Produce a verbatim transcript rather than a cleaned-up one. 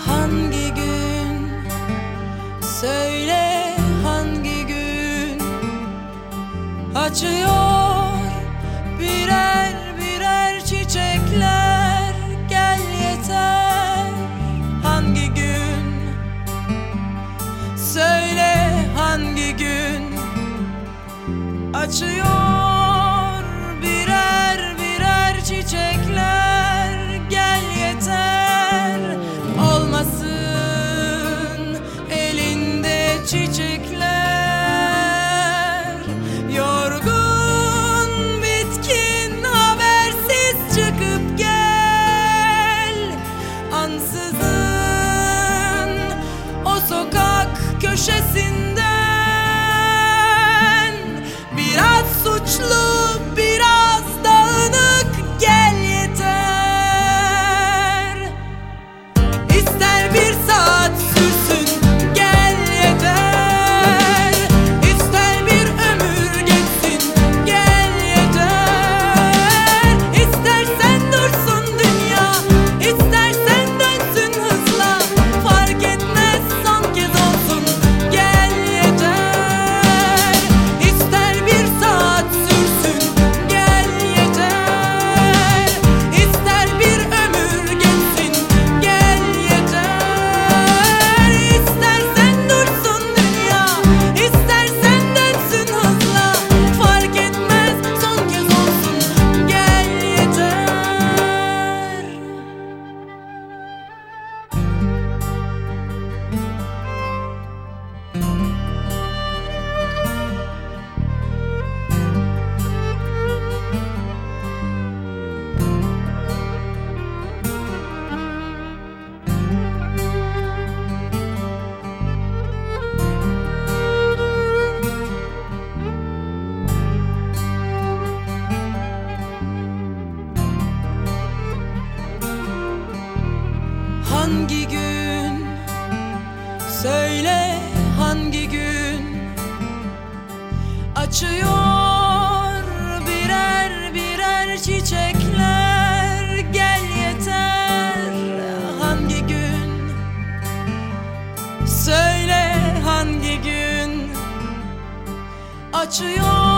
Hangi gün, söyle hangi gün açıyor birer birer çiçekler, gel yeter. Hangi gün, söyle hangi gün açıyor birer birer çiçekler, gel yeter. Olmasın elinde çiçekler, yorgun bitkin habersiz çıkıp gel. Ansızın o sokak köşesinden biraz suçlu biraz dağınık, gel yeter. İster bir saat sürsün, gel yeter. İster bir ömür geçsin, gel yeter. İstersen dursun dünya, istersen dönsün hızla, fark etmez son kez olsun, gel yeter. İster bir saat sürsün, gel yeter. İster bir ömür geçsin, gel yeter. İstersen dursun dünya, istersen dönsün hızla, fark etmez son kez olsun, gel yeter. Hangi gün, söyle hangi gün açıyor birer birer çiçekler, gel yeter. Hangi gün, söyle hangi gün açıyor